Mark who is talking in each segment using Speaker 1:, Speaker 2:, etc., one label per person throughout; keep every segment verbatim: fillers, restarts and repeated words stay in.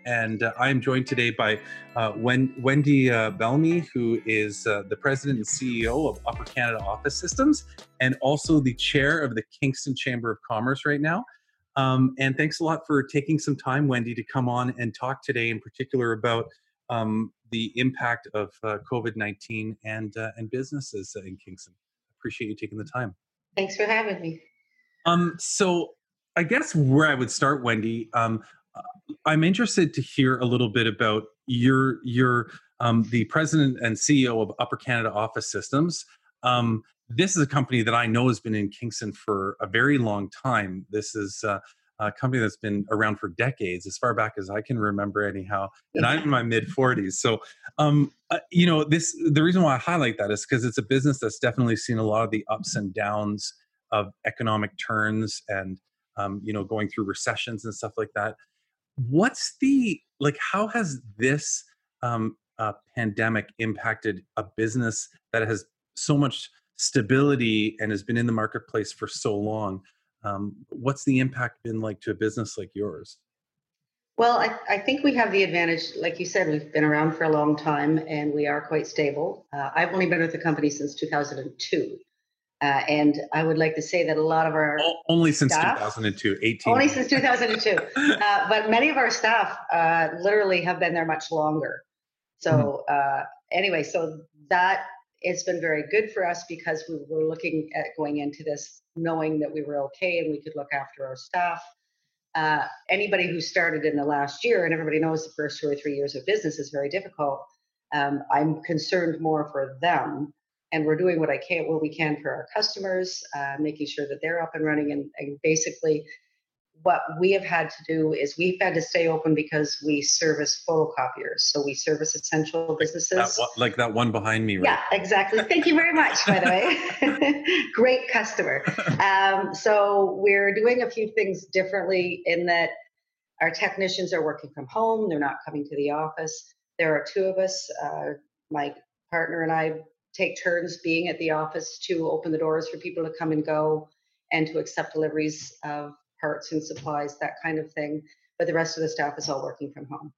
Speaker 1: and uh, I am joined today by uh, Wen- Wendy uh, Bellamy, who is uh, the president and C E O of Upper Canada Office Systems, and also the chair of the Kingston Chamber of Commerce right now. Um, and thanks a lot for taking some time, Wendy, to come on and talk today, in particular about um, the impact of uh, COVID nineteen and uh, and businesses in Kingston. Appreciate you taking the time.
Speaker 2: Thanks for having me.
Speaker 1: Um, so I guess where I would start, Wendy, um, uh, I'm interested to hear a little bit about your your um, the president and C E O of Upper Canada Office Systems. Um, this is a company that I know has been in Kingston for a very long time. This is uh, a company that's been around for decades, as far back as I can remember, anyhow. And I'm in my mid forties, so um, uh, you know this. The reason why I highlight that is because it's a business that's definitely seen a lot of the ups and downs of economic turns and um, you know going through recessions and stuff like that. What's the like how has this um, uh, pandemic impacted a business that has so much stability and has been in the marketplace for so long? Um, what's the impact been like to a business like yours?
Speaker 2: Well, I, I think we have the advantage, like you said, we've been around for a long time and we are quite stable. Uh, I've only been with the company since two thousand two. Uh, and I would like to say that a lot of our
Speaker 1: O- only since
Speaker 2: staff,
Speaker 1: two thousand two, eighteen.
Speaker 2: only since two thousand two, uh, but many of our staff uh, literally have been there much longer.
Speaker 1: Mhm.
Speaker 2: So uh, anyway, so that it's been very good for us because we were looking at going into this knowing that we were okay and we could look after our staff. Uh, anybody who started in the last year, and everybody knows the first two or three years of business is very difficult. Um, I'm concerned more for them, and we're doing what I can, what we can for our customers, uh, making sure that they're up and running, and, and basically what we have had to do is we've had to stay open because we service photocopiers. So we service essential
Speaker 1: That
Speaker 2: businesses.
Speaker 1: one, like that one behind me, right?
Speaker 2: Yeah, exactly. Thank you very much, by the way. Great customer. Um, so we're doing a few things differently in that our technicians are working from home. They're not coming to the office. There are two of us. Uh, my partner and I take turns being at the office to open the doors for people to come and go and to accept deliveries of parts and supplies, that kind of thing. But the rest of the staff is all working from home.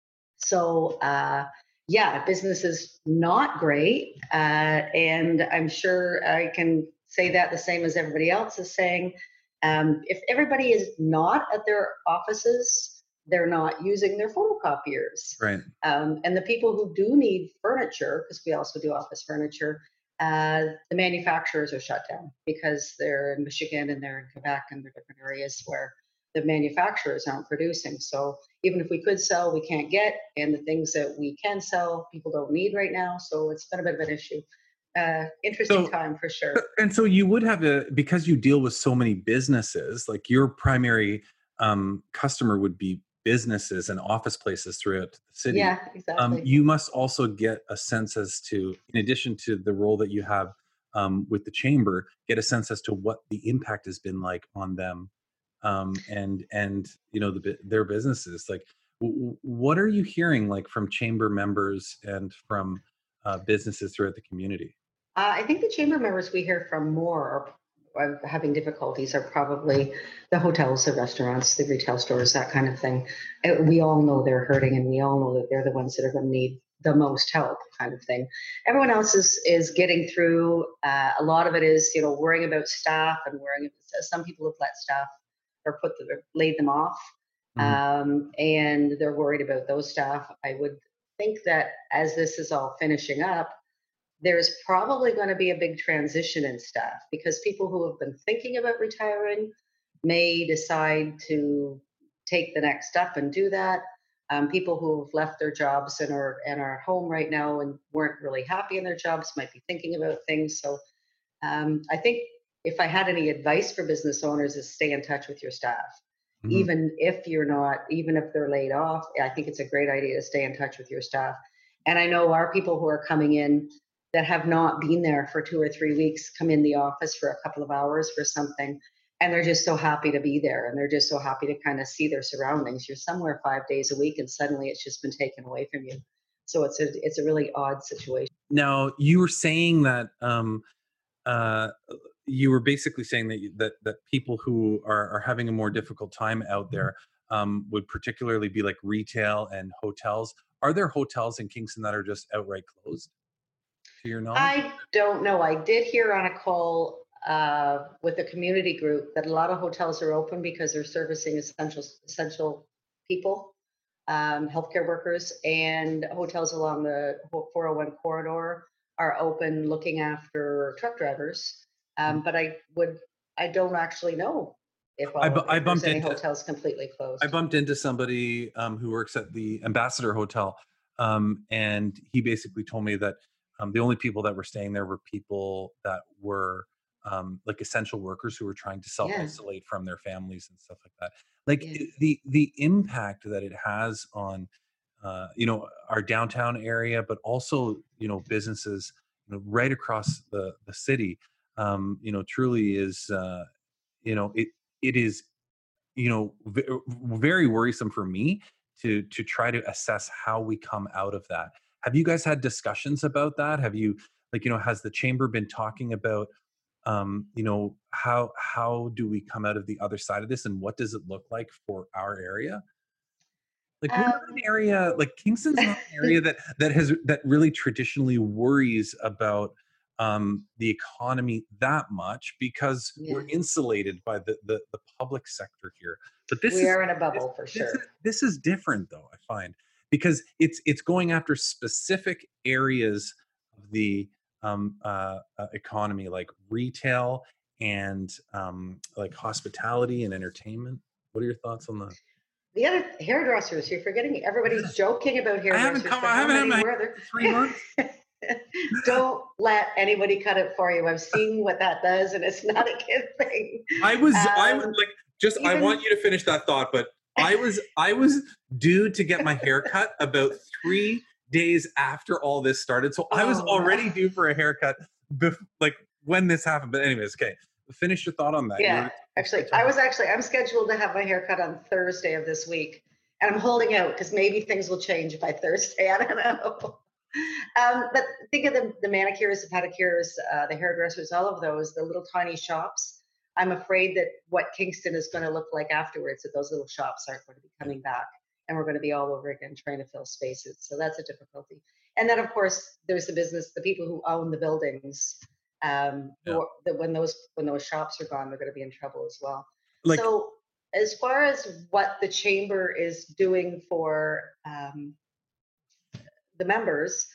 Speaker 2: So, uh, yeah, business is not great. Uh, and I'm sure I can say that the same as everybody else is saying. Um, if everybody is not at their offices, they're not using their photocopiers.
Speaker 1: Right.
Speaker 2: Um, and the people who do need furniture, because we also do office furniture, uh, the manufacturers are shut down because they're in Michigan and they're in Quebec and they're different areas where the manufacturers aren't producing. So even if we could sell, we can't get, and the things that we can sell, people don't need right now. So it's been a bit of an issue. Uh, interesting
Speaker 1: So
Speaker 2: time for sure.
Speaker 1: and so you would have to, because you deal with so many businesses, like your primary um, customer would be businesses and office places throughout the city.
Speaker 2: Yeah,
Speaker 1: Um,
Speaker 2: exactly.
Speaker 1: you must also get a sense as to, in addition to the role that you have um, with the chamber, get a sense as to what the impact has been like on them um, and and you know the bu- their businesses. Like, w- w- what are you hearing like from chamber members and from uh, businesses throughout the community?
Speaker 2: Uh, I think the chamber members we hear from more are, are having difficulties are probably the hotels, the restaurants, the retail stores, that kind of thing. Uh, We all know they're hurting, and we all know that they're the ones that are going to need the most help, kind of thing. Everyone else is is getting through. Uh, a lot of it is, you know, worrying about staff and worrying. Some people have let staff or put the, laid them off,
Speaker 1: Mhm.
Speaker 2: um, and they're worried about those staff. I would think that as this is all finishing up, there's probably going to be a big transition in staff because people who have been thinking about retiring may decide to take the next step and do that. Um, people who have left their jobs and are and are at home right now and weren't really happy in their jobs might be thinking about things. So um, I think if I had any advice for business owners is stay in touch with your staff.
Speaker 1: Mhm.
Speaker 2: Even if you're not, even if they're laid off, I think it's a great idea to stay in touch with your staff. And I know our people who are coming in that have not been there for two or three weeks come in the office for a couple of hours for something. And they're just so happy to be there. And they're just so happy to kind of see their surroundings. You're somewhere five days a week and suddenly it's just been taken away from you. So it's a it's a really odd situation.
Speaker 1: Now, you were saying that um, uh, you were basically saying that you, that that people who are, are having a more difficult time out there um, would particularly be like retail and hotels. Are there hotels in Kingston that are just outright closed, to your knowledge?
Speaker 2: I don't know. I did hear on a call uh, with a community group that a lot of hotels are open because they're servicing essential essential people, um, healthcare workers, and hotels along the four oh one corridor are open, looking after truck drivers. Um, but I would, I don't actually know if
Speaker 1: I,
Speaker 2: all
Speaker 1: bu-
Speaker 2: of,
Speaker 1: I
Speaker 2: if there's
Speaker 1: bumped
Speaker 2: any
Speaker 1: into
Speaker 2: hotels completely
Speaker 1: I
Speaker 2: closed.
Speaker 1: bumped into somebody um, who works at the Ambassador Hotel, um, and he basically told me that um, the only people that were staying there were people that were um, like essential workers who were trying to self
Speaker 2: Yeah,
Speaker 1: isolate from their families and stuff like that. Like
Speaker 2: yeah,
Speaker 1: i- the the impact that it has on uh, you know our downtown area, but also you know businesses you know, right across the the city. Um, you know, truly is uh, you know it it is you know v- very worrisome for me to to try to assess how we come out of that. Have you guys had discussions about that? Have you, like, you know has the chamber been talking about um you know how how do we come out of the other side of this, and what does it look like for our area? Like, we're not an
Speaker 2: um,
Speaker 1: area, like Kingston's not an area that that has that really traditionally worries about um, the economy that much, because we're
Speaker 2: yeah.
Speaker 1: insulated by the, the the public sector here. But this
Speaker 2: We
Speaker 1: is
Speaker 2: are in a
Speaker 1: this
Speaker 2: bubble for
Speaker 1: this is
Speaker 2: sure.
Speaker 1: this is different, though, I find, because it's it's going after specific areas of the um, uh, uh, economy, like retail and um, like hospitality and entertainment. What are your thoughts on that?
Speaker 2: The other hairdressers, you're forgetting, everybody's joking about
Speaker 1: I haven't
Speaker 2: hairdressers,
Speaker 1: come.
Speaker 2: but
Speaker 1: I
Speaker 2: how
Speaker 1: haven't had
Speaker 2: many
Speaker 1: my hair
Speaker 2: were
Speaker 1: in three months.
Speaker 2: there? Don't let anybody cut it for you. I've seen what that does, and it's not a good thing.
Speaker 1: I was. I was
Speaker 2: Um,
Speaker 1: like, just. I want
Speaker 2: even
Speaker 1: you to finish that thought, but I was. I was due to get my hair cut about three days after all this started, so I was
Speaker 2: oh no,
Speaker 1: already due for a haircut. Bef- like when this happened. But anyways, okay. Finish your thought on that. You
Speaker 2: yeah.
Speaker 1: were
Speaker 2: Actually,
Speaker 1: switching
Speaker 2: I
Speaker 1: on.
Speaker 2: was actually I'm scheduled to have my hair cut on Thursday of this week, and I'm holding out because maybe things will change by Thursday. I don't know. Um, but think of the, the manicures, the pedicures, uh, the hairdressers, all of those, the little tiny shops. I'm afraid that what Kingston is going to look like afterwards, that those little shops aren't going to be
Speaker 1: Yeah.
Speaker 2: coming back. And we're going to be all over again trying to fill spaces. So that's a difficulty. And then, of course, there's the business, the people who own the buildings, um,
Speaker 1: Yeah.
Speaker 2: who are, that when those when those shops are gone, they're going to be in trouble as well.
Speaker 1: Like,
Speaker 2: So as far as what the chamber is doing for um, the members,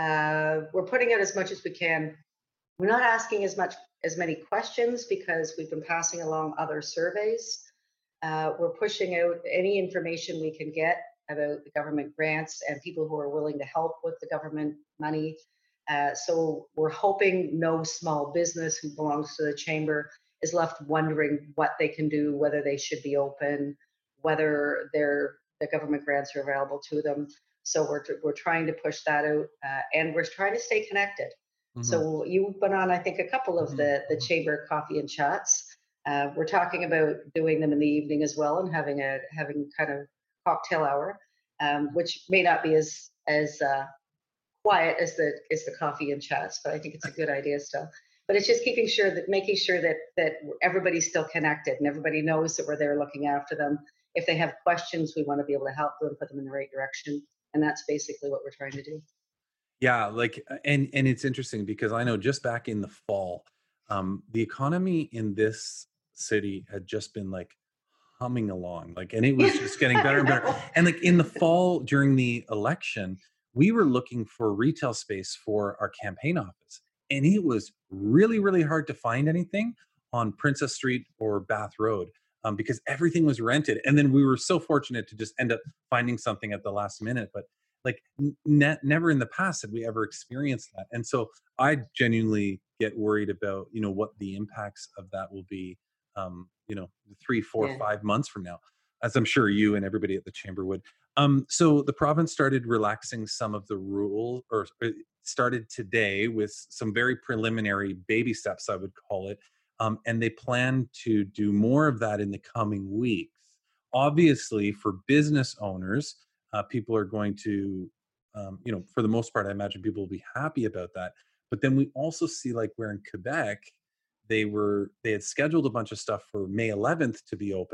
Speaker 2: uh, we're putting out as much as we can. We're not asking as much as many questions because we've been passing along other surveys. Uh, we're pushing out any information we can get about the government grants and people who are willing to help with the government money. Uh, so we're hoping no small business who belongs to the chamber is left wondering what they can do, whether they should be open, whether their the government grants are available to them. So we're we're trying to push that out, uh, and we're trying to stay connected.
Speaker 1: mhm,
Speaker 2: So you've been on, I think, a couple of
Speaker 1: mhm,
Speaker 2: the the
Speaker 1: mhm.
Speaker 2: chamber coffee and chats. Uh, we're talking about doing them in the evening as well, and having a having kind of cocktail hour, um, which may not be as as uh, quiet as the as the coffee and chats, but I think it's a good idea still. But it's just keeping sure that making sure that that everybody's still connected and everybody knows that we're there looking after them. If they have questions, we want to be able to help them, put them in the right direction, and that's basically what we're trying to do.
Speaker 1: Yeah, like, uh, and and it's interesting because I know just back in the fall, um, the economy in this city had just been like humming along, like, and it was just getting better
Speaker 2: I
Speaker 1: and better.
Speaker 2: know.
Speaker 1: And like in the fall during the election, we were looking for retail space for our campaign office, and it was really, really hard to find anything on Princess Street or Bath Road, um, because everything was rented. And then we were so fortunate to just end up finding something at the last minute, but like n- ne- never in the past had we ever experienced that. And so I genuinely get worried about you know what the impacts of that will be, um you know three, four,
Speaker 2: Yeah.
Speaker 1: five months from now, as I'm sure you and everybody at the chamber would. Um so the province started relaxing some of the rules, or uh, started today with some very preliminary baby steps, I would call it. Um, and they plan to do more of that in the coming weeks. Obviously, for business owners, uh, people are going to, um, you know, for the most part, I imagine people will be happy about that. But then we also see, like, where in Quebec, they were they had scheduled a bunch of stuff for May eleventh to be opened,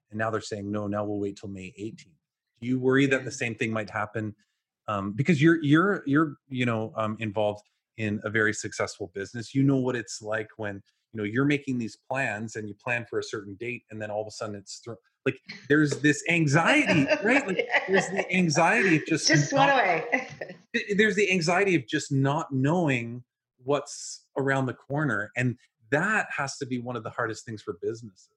Speaker 1: and now they're saying no, now we'll wait till May eighteenth. Do you worry that the same thing might happen? Um, because you're you're you're you know um, involved in a very successful business. You know what it's like when you know you're making these plans and you plan for a certain date, and then all of a sudden it's thro- like there's this anxiety, right? Like there's the anxiety of just
Speaker 2: Just went
Speaker 1: not,
Speaker 2: away.
Speaker 1: there's the anxiety of just not knowing what's around the corner, and that has to be one of the hardest things for businesses.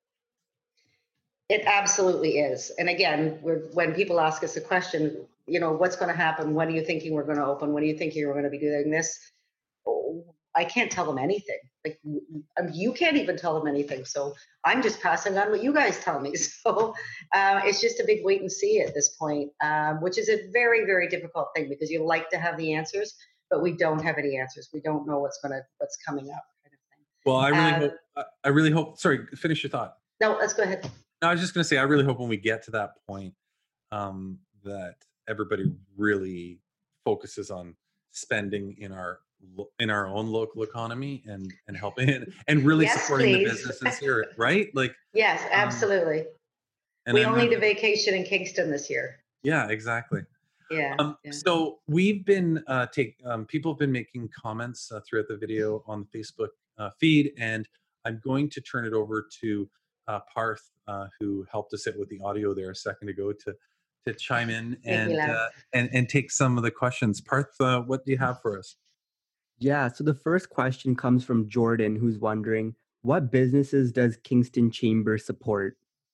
Speaker 2: It absolutely is. And again, we're, when people ask us a question, you know, what's going to happen? When are you thinking we're going to open? When are you thinking we're going to be doing this? Oh, I can't tell them anything. Like I mean, you can't even tell them anything. So I'm just passing on what you guys tell me. So uh, it's just a big wait and see at this point, um, which is a very, very difficult thing because you like to have the answers, but we don't have any answers. We don't know what's going to what's coming up, kind of thing.
Speaker 1: Well, I really
Speaker 2: Uh,
Speaker 1: hope. I I really hope. Sorry, finish your thought.
Speaker 2: no, let's go ahead.
Speaker 1: No, I was just going to say, I really hope when we get to that point, um, that everybody really focuses on spending in our lo- in our own local economy and and helping and, and really
Speaker 2: Yes,
Speaker 1: supporting the
Speaker 2: please.
Speaker 1: businesses here, right? Like,
Speaker 2: Yes,
Speaker 1: um,
Speaker 2: absolutely.
Speaker 1: and
Speaker 2: We
Speaker 1: I'm
Speaker 2: all
Speaker 1: not,
Speaker 2: need a vacation in Kingston this year.
Speaker 1: yeah, exactly.
Speaker 2: Yeah,
Speaker 1: Um,
Speaker 2: yeah.
Speaker 1: so we've been uh, take um, people have been making comments uh, throughout the video on the Facebook uh, feed, and I'm going to turn it over to uh, Parth, uh, who helped us out with the audio there a second ago, to to chime in
Speaker 2: Make me
Speaker 1: and
Speaker 2: laugh.
Speaker 1: uh, and and take some of the questions. Parth, uh, what do you have for us?
Speaker 3: Yeah, so the first question comes from Jordan, who's wondering, what businesses does Kingston Chamber support?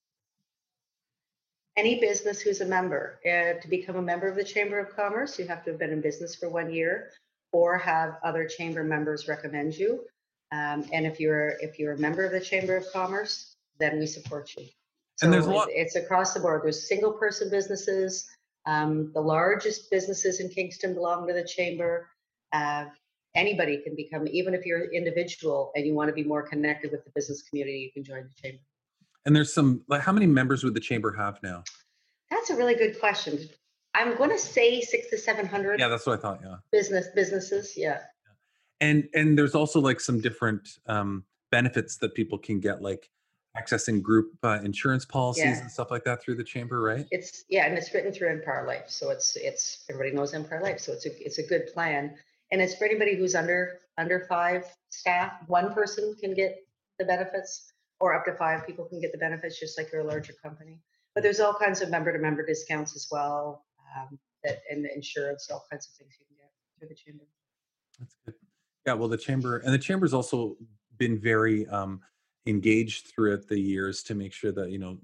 Speaker 2: Any business who's a member. Uh, to become a member of the Chamber of Commerce, you have to have been in business for one year or have other chamber members recommend you. Um, and if you're if you're a member of the Chamber of Commerce, then we support you.
Speaker 1: And there's
Speaker 2: So
Speaker 1: a
Speaker 2: it,
Speaker 1: lot.
Speaker 2: it's across the board. There's single person businesses. Um, the largest businesses in Kingston belong to the chamber. Uh, Anybody can become, even if you're an individual and you want to be more connected with the business community, you can join the chamber.
Speaker 1: And there's some. Like, how many members would the chamber have now?
Speaker 2: That's a really good question. I'm going to say six to seven hundred
Speaker 1: Yeah, that's what I thought. Yeah.
Speaker 2: business businesses. Yeah.
Speaker 1: and and there's also like some different um, benefits that people can get, like accessing group uh, insurance policies
Speaker 2: Yeah.
Speaker 1: and stuff like that through the chamber, right?
Speaker 2: It's yeah, and it's written through Empire Life, so it's it's everybody knows Empire Life, so it's a it's a good plan, and it's for anybody who's under under five staff. One person can get the benefits, or up to five people can get the benefits, just like you're a larger company. But there's all kinds of member to member discounts as well, um, that and the insurance, all kinds of things you can get through the chamber.
Speaker 1: That's good. Yeah, well, the chamber and the chamber's also been very um, engaged throughout the years to make sure that you know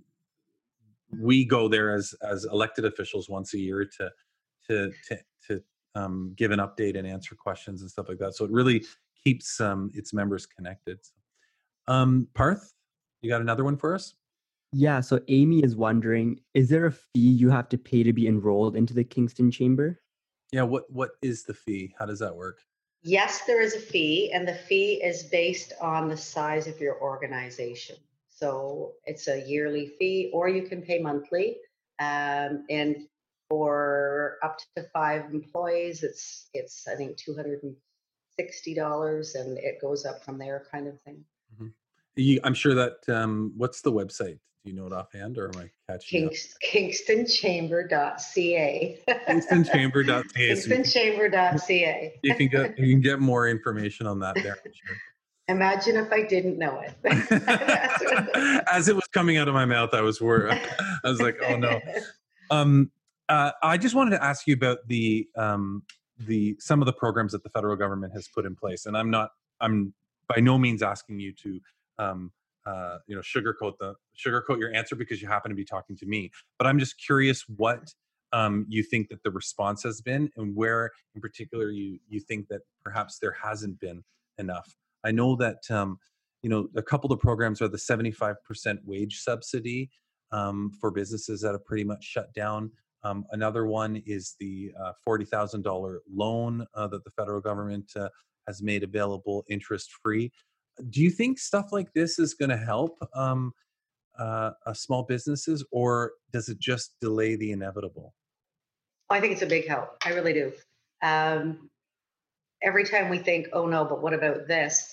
Speaker 1: we go there as as elected officials once a year to to to to um, give an update and answer questions and stuff like that. So it really keeps um, its members connected. Um, Parth, you got another one for us?
Speaker 3: Yeah, so Amy is wondering, is there a fee you have to pay to be enrolled into the Kingston Chamber?
Speaker 1: Yeah, what what is the fee? How does that work?
Speaker 2: Yes, there is a fee, and the fee is based on the size of your organization. So it's a yearly fee, or you can pay monthly. Um, and for up to five employees, it's it's I think two hundred and sixty dollars, and it goes up from there, kind of thing.
Speaker 1: Mhm. You, I'm sure that um, what's the website? Do you know it offhand, or am I catching you up?
Speaker 2: Kings, kingston chamber dot c a.
Speaker 1: kingston chamber dot c a. So you
Speaker 2: kingston
Speaker 1: can,
Speaker 2: chamber dot c a.
Speaker 1: you can get you can get more information on that there. I'm sure.
Speaker 2: Imagine if I didn't know it. That's what-
Speaker 1: As it was coming out of my mouth, I was worried. I was like, "Oh no." Um, uh, I just wanted to ask you about the um, the some of the programs that the federal government has put in place, and I'm not I'm by no means asking you to um, uh, you know sugarcoat the sugarcoat your answer because you happen to be talking to me, but I'm just curious what um, you think that the response has been, and where in particular you you think that perhaps there hasn't been enough. I know that um, you know a couple of programs are the seventy-five percent wage subsidy um, for businesses that have pretty much shut down. Um, another one is the uh, forty thousand dollars loan uh, that the federal government uh, has made available interest free. Do you think stuff like this is going to help um, uh, uh, small businesses, or does it just delay the inevitable?
Speaker 2: I think it's a big help. I really do. Um, every time we think, oh no, but what about this?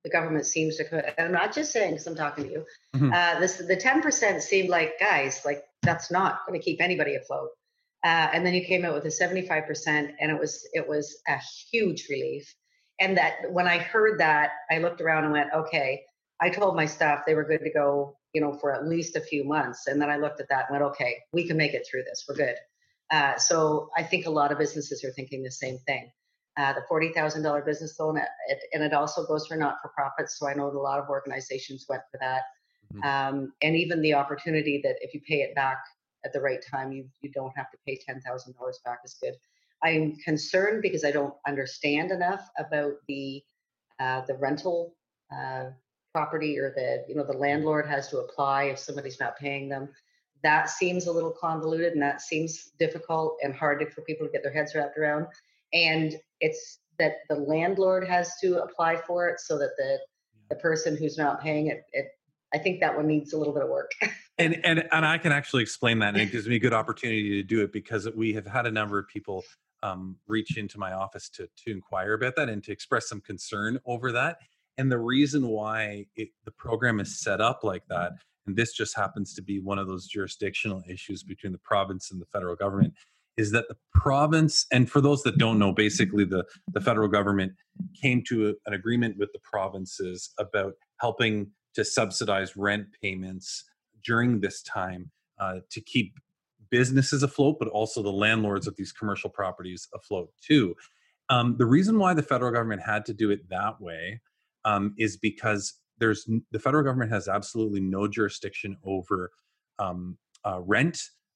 Speaker 2: the government seems to, and I'm not just saying because I'm talking to you,
Speaker 1: Mhm.
Speaker 2: uh, this the ten percent seemed like, guys, like that's not going to keep anybody afloat. Uh, and then you came out with a seventy-five percent, and it was it was a huge relief. And that when I heard that, I looked around and went, okay. I told my staff they were good to go, you know, for at least a few months. And then I looked at that and went, okay, we can make it through this. We're good. Uh, so I think a lot of businesses are thinking the same thing. Uh, the forty thousand dollars business loan, it, and it also goes for not-for-profits. So I know that a lot of organizations went for that.
Speaker 1: Mhm.
Speaker 2: Um, and even the opportunity that if you pay it back at the right time, you, you don't have to pay ten thousand dollars back is good. I'm concerned because I don't understand enough about the uh, the rental uh, property, or the, you know, the landlord has to apply if somebody's not paying them. That seems a little convoluted, and that seems difficult and hard to, for people to get their heads wrapped around. And it's that the landlord has to apply for it, so that the the person who's not paying it, it I think that one needs a little bit of work.
Speaker 1: And and and I can actually explain that, and it gives me a good opportunity to do it because we have had a number of people um, reach into my office to to inquire about that and to express some concern over that. And the reason why it, the program is set up like that, and this just happens to be one of those jurisdictional issues between the province and the federal government, is that the province, and for those that don't know, basically the the federal government came to a, an agreement with the provinces about helping to subsidize rent payments during this time uh, to keep businesses afloat, but also the landlords of these commercial properties afloat too. Um, the reason why the federal government had to do it that way um, is because there's the federal government has absolutely no jurisdiction over um, uh, rent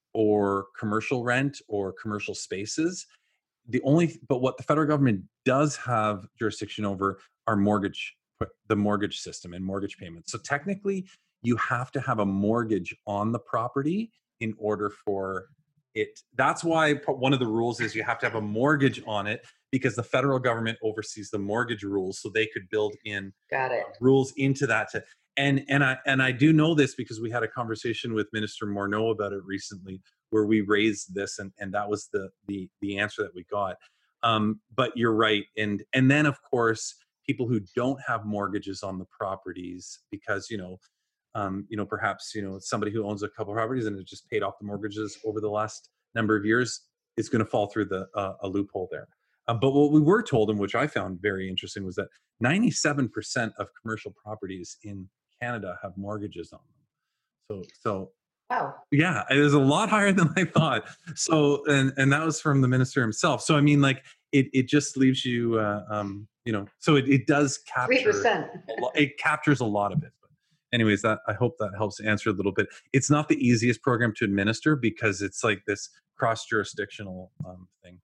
Speaker 1: or commercial rent or commercial spaces. The only, but what the federal government does have jurisdiction over are mortgage, the mortgage system and mortgage payments. So technically, you have to have a mortgage on the property in order for it. That's why one of the rules is you have to have a mortgage on it, because the federal government oversees the mortgage rules, so they could build in
Speaker 2: Got it.
Speaker 1: uh, rules into that. To, and and I and I do know this because we had a conversation with Minister Morneau about it recently, where we raised this, and and that was the the the answer that we got. Um, but you're right, and and then of course people who don't have mortgages on the properties, because you know um, you know, perhaps, you know, somebody who owns a couple of properties and has just paid off the mortgages over the last number of years is going to fall through the uh, a loophole there. Uh, but what we were told, and which I found very interesting, was that ninety-seven percent of commercial properties in Canada have mortgages on them. So, so
Speaker 2: Wow.
Speaker 1: yeah, it was a lot higher than I thought. So, and and that was from the minister himself. So, I mean, like, it it just leaves you, uh, um, you know, so it, it does
Speaker 2: Three
Speaker 1: capture
Speaker 2: percent.
Speaker 1: a lot, it captures a lot of it. But anyways, that I hope that helps answer a little bit. It's not the easiest program to administer because it's like this cross jurisdictional um, thing.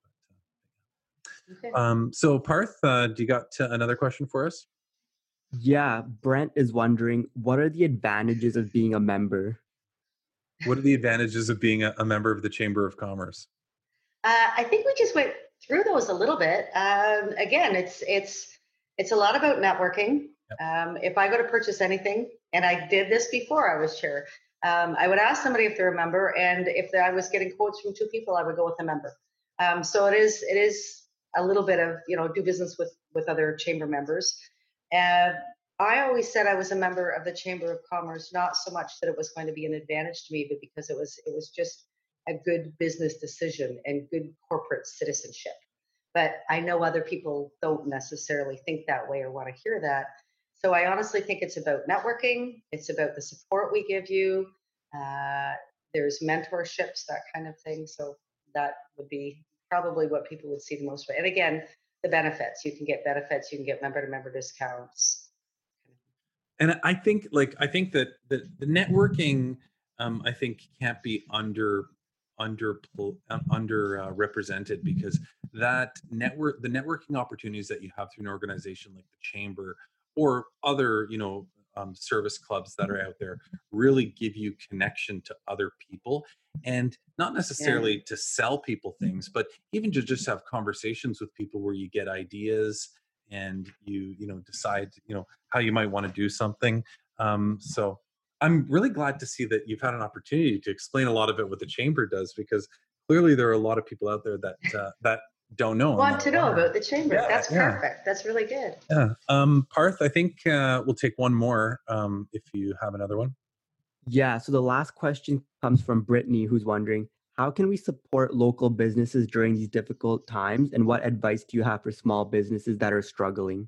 Speaker 2: Okay.
Speaker 1: Um, so, Parth, uh, do you got uh, another question for us?
Speaker 3: Yeah, Brent is wondering, what are the advantages of being a member?
Speaker 1: What are the advantages of being a, a member of the Chamber of Commerce?
Speaker 2: Uh, I think we just went through those a little bit. Um, again, it's it's it's a lot about networking.
Speaker 1: Yep.
Speaker 2: Um, if I go to purchase anything, and I did this before I was chair, um, I would ask somebody if they're a member, and if I was getting quotes from two people, I would go with a member. Um, so it is it is a little bit of, you know, do business with with other chamber members. And I always said I was a member of the Chamber of Commerce, not so much that it was going to be an advantage to me, but because it was it was just a good business decision and good corporate citizenship. But I know other people don't necessarily think that way or want to hear that. So I honestly think it's about networking. It's about the support we give you. Uh, there's mentorships, that kind of thing. So that would be probably what people would see the most. And again, the benefits. You can get benefits. You can get member-to-member discounts.
Speaker 1: And I think, like, I think that the, the networking, um, I think, can't be under under under uh, represented, because that network, the networking opportunities that you have through an organization like the Chamber or other, you know, um, service clubs that are out there, really give you connection to other people, and not necessarily to sell people things, but even to just have conversations with people where you get ideas and you you know decide you know how you might want to do something. Um, so I'm really glad to see that you've had an opportunity to explain a lot of it what the Chamber does, because clearly there are a lot of people out there that uh, that don't know.
Speaker 2: Want to know about the chamber.
Speaker 1: Yeah,
Speaker 2: That's
Speaker 1: yeah,
Speaker 2: perfect. That's really good.
Speaker 1: yeah. Um, Parth, I think uh, we'll take one more um, if you have another one.
Speaker 3: Yeah, so the last question comes from Brittany, who's wondering, how can we support local businesses during these difficult times? And what advice do you have for small businesses that are struggling?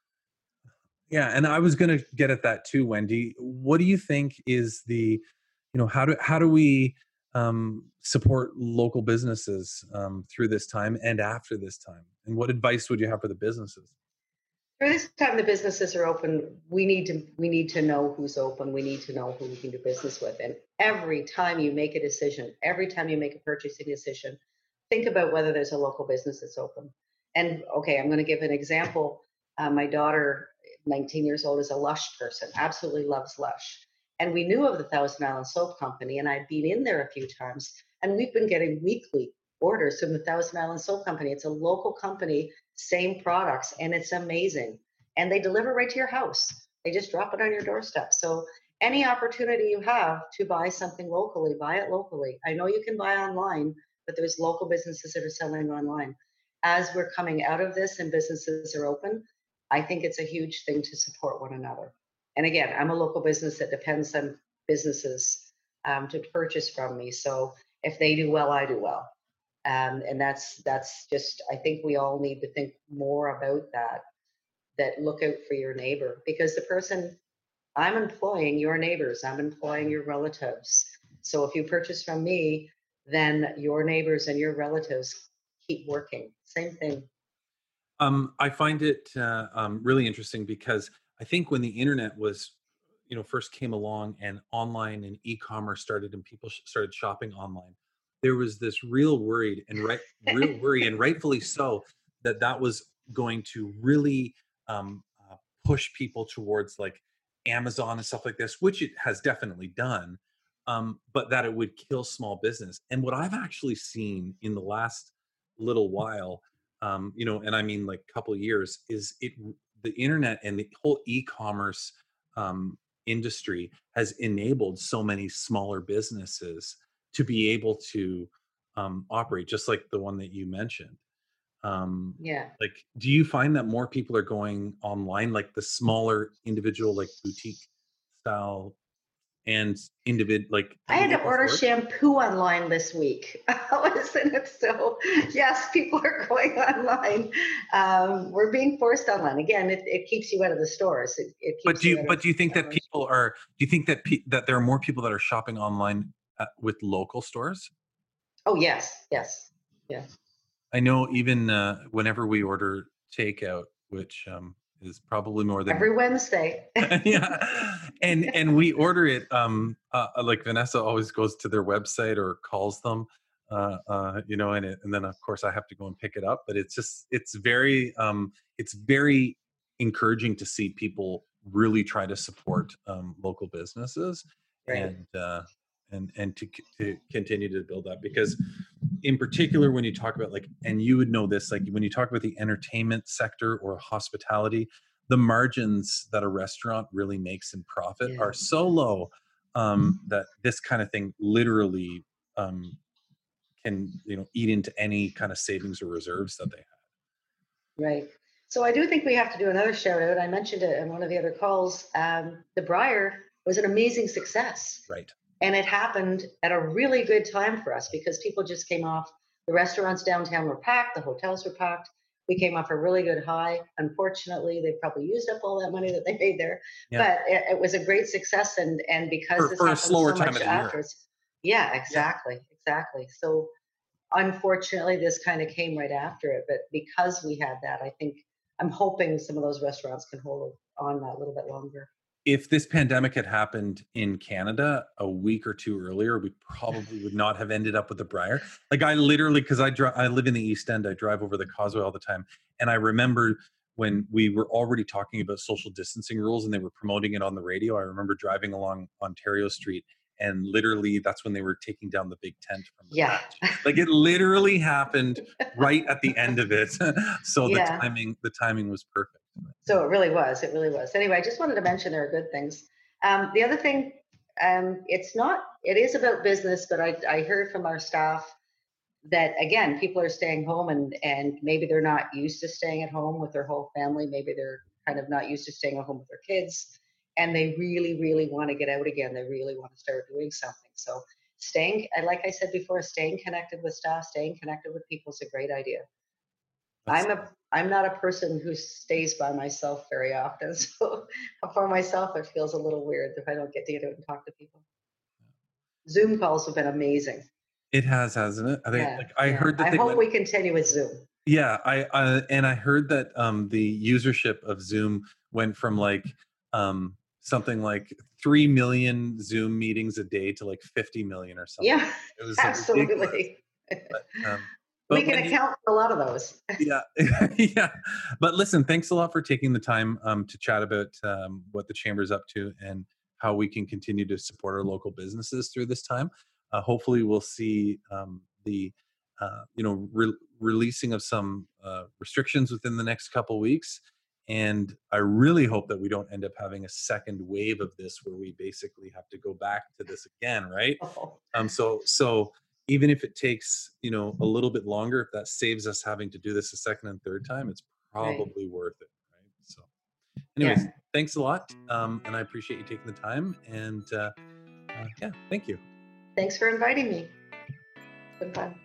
Speaker 1: Yeah, and I was going to get at that too, Wendy. What do you think is the, you know, how do how do we um, support local businesses um, through this time and after this time? And what advice would you have for the businesses?
Speaker 2: For this time the businesses are open, we need to we need to know who's open. We need to know who we can do business with. And every time you make a decision, every time you make a purchasing decision, think about whether there's a local business that's open. And okay, I'm going to give an example. Uh, my daughter, nineteen years old, is a Lush person, absolutely loves Lush. And we knew of the Thousand Island Soap Company, and I'd been in there a few times, and we've been getting weekly orders from the Thousand Island Soap Company. It's a local company, same products, and it's amazing. And they deliver right to your house. They just drop it on your doorstep. So any opportunity you have to buy something locally, buy it locally. I know you can buy online, but there's local businesses that are selling online. As we're coming out of this and businesses are open, I think it's a huge thing to support one another. And again, I'm a local business that depends on businesses um, to purchase from me. So if they do well, I do well. Um, and that's that's just, I think we all need to think more about that, that look out for your neighbor, because the person I'm employing, your neighbors, I'm employing your relatives. So if you purchase from me, then your neighbors and your relatives keep working. Same thing.
Speaker 1: Um, I find it uh, um, really interesting because I think when the internet was, you know, first came along and online and e-commerce started and people sh- started shopping online, there was this real worried and right, real worry, and rightfully so, that that was going to really um, uh, push people towards like Amazon and stuff like this, which it has definitely done, um, but that it would kill small business. And what I've actually seen in the last little while, um, you know, and I mean like couple of years, is it the internet and the whole e-commerce um, industry has enabled so many smaller businesses to be able to um, operate, just like the one that you mentioned. Um,
Speaker 2: Yeah.
Speaker 1: like, do you find that more people are going online, like the smaller individual, like boutique style and individ, like
Speaker 2: I had to
Speaker 1: local
Speaker 2: order
Speaker 1: stores?
Speaker 2: shampoo online this week. Wasn't it? So yes, people are going online. Um, we're being forced online. Again, it, it keeps you out of the stores. It, it
Speaker 1: But
Speaker 2: keeps
Speaker 1: do
Speaker 2: you
Speaker 1: you
Speaker 2: out
Speaker 1: but
Speaker 2: of
Speaker 1: do you think that
Speaker 2: commercial.
Speaker 1: people are do you think that pe- that there are more people that are shopping online uh, with local stores?
Speaker 2: Oh yes, yes, yes.
Speaker 1: I know even uh, whenever we order takeout, which um, is probably more than
Speaker 2: Every Wednesday.
Speaker 1: yeah, and and we order it. Um, uh, uh, like Vanessa always goes to their website or calls them, uh, uh, you know, and it, and then of course I have to go and pick it up. But it's just it's very um, it's very encouraging to see people really try to support um, local businesses
Speaker 2: Right.
Speaker 1: and uh, and and to c- to continue to build that, because in particular when you talk about like, and you would know this, like when you talk about the entertainment sector or hospitality, the margins that a restaurant really makes in profit
Speaker 2: Yeah.
Speaker 1: are so low um, that this kind of thing literally um, can, you know, eat into any kind of savings or reserves that they have.
Speaker 2: Right. So I do think we have to do another shout out. I mentioned it in one of the other calls. Um, the Briar was an amazing success.
Speaker 1: Right.
Speaker 2: And it happened at a really good time for us because people just came off. The restaurants downtown were packed, the hotels were packed. We came off a really good high. Unfortunately, they probably used up all that money that they made there,
Speaker 1: Yeah.
Speaker 2: but it, it was a great success. And and because
Speaker 1: For,
Speaker 2: this
Speaker 1: for a
Speaker 2: happened
Speaker 1: slower
Speaker 2: so
Speaker 1: time
Speaker 2: much
Speaker 1: of the year.
Speaker 2: afterwards, yeah,
Speaker 1: Yeah.
Speaker 2: exactly, exactly. So unfortunately, this kind of came right after it. But because we had that, I think I'm hoping some of those restaurants can hold on that a little bit longer.
Speaker 1: If this pandemic had happened in Canada a week or two earlier, we probably would not have ended up with the Briar. Like I literally, because I drive, I live in the East End, I drive over the Causeway all the time, and I remember when we were already talking about social distancing rules and they were promoting it on the radio. I remember driving along Ontario Street, and literally that's when they were taking down the big tent from the
Speaker 2: Yeah.
Speaker 1: patch. Like it literally happened right at the end of it. So the
Speaker 2: Yeah.
Speaker 1: timing, the timing was perfect.
Speaker 2: So it really was. It really was. Anyway, I just wanted to mention there are good things. Um, the other thing, um, it's not, it is about business, but I, I heard from our staff that again, people are staying home and and maybe they're not used to staying at home with their whole family. Maybe they're kind of not used to staying at home with their kids, and they really, really want to get out again. They really want to start doing something. So staying, and like I said before, staying connected with staff, staying connected with people is a great idea.
Speaker 1: That's
Speaker 2: I'm a I'm not a person who stays by myself very often. So for myself, it feels a little weird if I don't get to get out and talk to people. Zoom calls have been amazing.
Speaker 1: it has, hasn't it? I think,
Speaker 2: Yeah,
Speaker 1: like, I
Speaker 2: yeah.
Speaker 1: heard that
Speaker 2: I
Speaker 1: they
Speaker 2: hope
Speaker 1: went.
Speaker 2: we continue with Zoom.
Speaker 1: Yeah, I uh, and I heard that um, the usership of Zoom went from like um, something like three million Zoom meetings a day to like fifty million or something.
Speaker 2: Yeah,
Speaker 1: It was ridiculous.
Speaker 2: absolutely.
Speaker 1: But, um,
Speaker 2: We
Speaker 1: but
Speaker 2: can
Speaker 1: Wendy,
Speaker 2: account for a lot of those.
Speaker 1: yeah, yeah. But listen, thanks a lot for taking the time um, to chat about um, what the chamber's up to and how we can continue to support our local businesses through this time. Uh, hopefully, we'll see um, the uh, you know re- releasing of some uh, restrictions within the next couple weeks. And I really hope that we don't end up having a second wave of this where we basically have to go back to this again, right?
Speaker 2: Oh,
Speaker 1: Um, so so even if it takes, you know, a little bit longer, if that saves us having to do this a second and third time, it's
Speaker 2: right.
Speaker 1: probably worth it, right? So, anyways,
Speaker 2: Yeah.
Speaker 1: thanks a lot, um, and I appreciate you taking the time. And uh, uh, yeah, thank you.
Speaker 2: Thanks for inviting me. It's been fun.